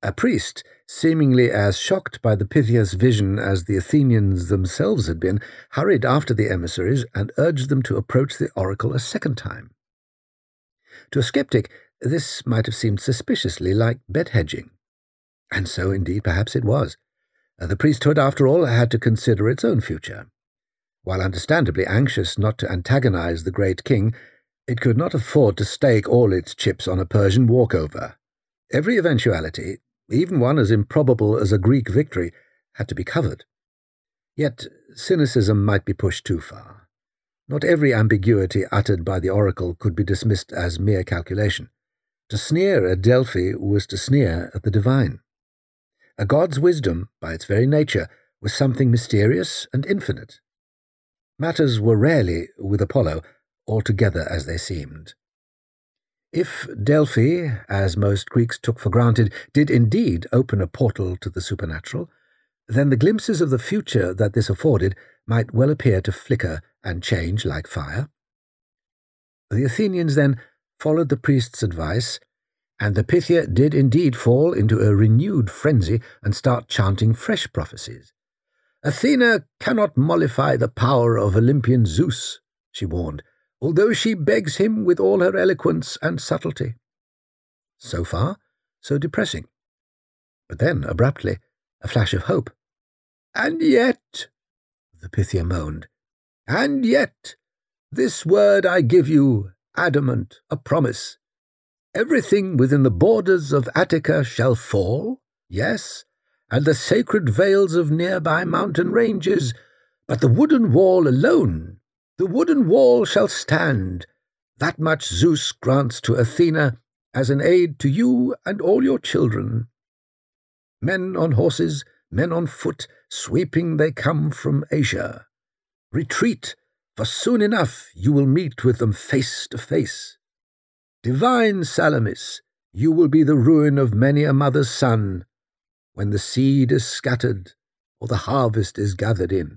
A priest, seemingly as shocked by the Pythia's vision as the Athenians themselves had been, hurried after the emissaries and urged them to approach the oracle a second time. To a sceptic, this might have seemed suspiciously like bet-hedging. And so, indeed, perhaps it was. The priesthood, after all, had to consider its own future. While understandably anxious not to antagonize the great king, it could not afford to stake all its chips on a Persian walkover. Every eventuality, even one as improbable as a Greek victory, had to be covered. Yet cynicism might be pushed too far. Not every ambiguity uttered by the oracle could be dismissed as mere calculation. To sneer at Delphi was to sneer at the divine. A god's wisdom, by its very nature, was something mysterious and infinite. Matters were rarely, with Apollo, altogether as they seemed. If Delphi, as most Greeks took for granted, did indeed open a portal to the supernatural, then the glimpses of the future that this afforded might well appear to flicker and change like fire. The Athenians then followed the priest's advice, and the Pythia did indeed fall into a renewed frenzy and start chanting fresh prophecies. "Athena cannot mollify the power of Olympian Zeus," she warned, "although she begs him with all her eloquence and subtlety." So far, so depressing. But then, abruptly, a flash of hope. "And yet," the Pythia moaned, "and yet, this word I give you, adamant, a promise. Everything within the borders of Attica shall fall, yes, and the sacred vales of nearby mountain ranges, but the wooden wall alone, the wooden wall shall stand. That much Zeus grants to Athena as an aid to you and all your children. Men on horses, men on foot, sweeping they come from Asia. Retreat, for soon enough you will meet with them face to face. Divine Salamis, you will be the ruin of many a mother's son, when the seed is scattered or the harvest is gathered in."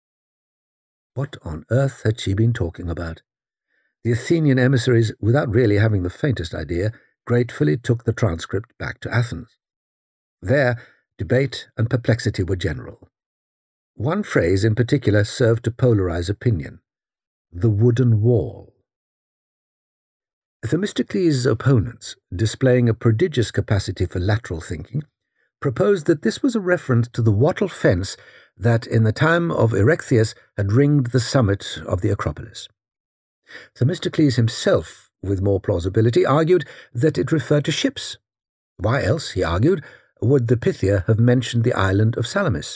What on earth had she been talking about? The Athenian emissaries, without really having the faintest idea, gratefully took the transcript back to Athens. There, debate and perplexity were general. One phrase in particular served to polarize opinion: the wooden wall. Themistocles' opponents, displaying a prodigious capacity for lateral thinking, proposed that this was a reference to the wattle fence that in the time of Erechtheus had ringed the summit of the Acropolis. Themistocles himself, with more plausibility, argued that it referred to ships. Why else, he argued, would the Pythia have mentioned the island of Salamis?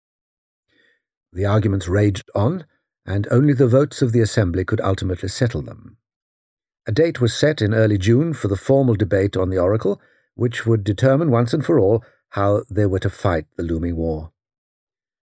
The arguments raged on, and only the votes of the assembly could ultimately settle them. A date was set in early June for the formal debate on the oracle, which would determine once and for all how they were to fight the looming war.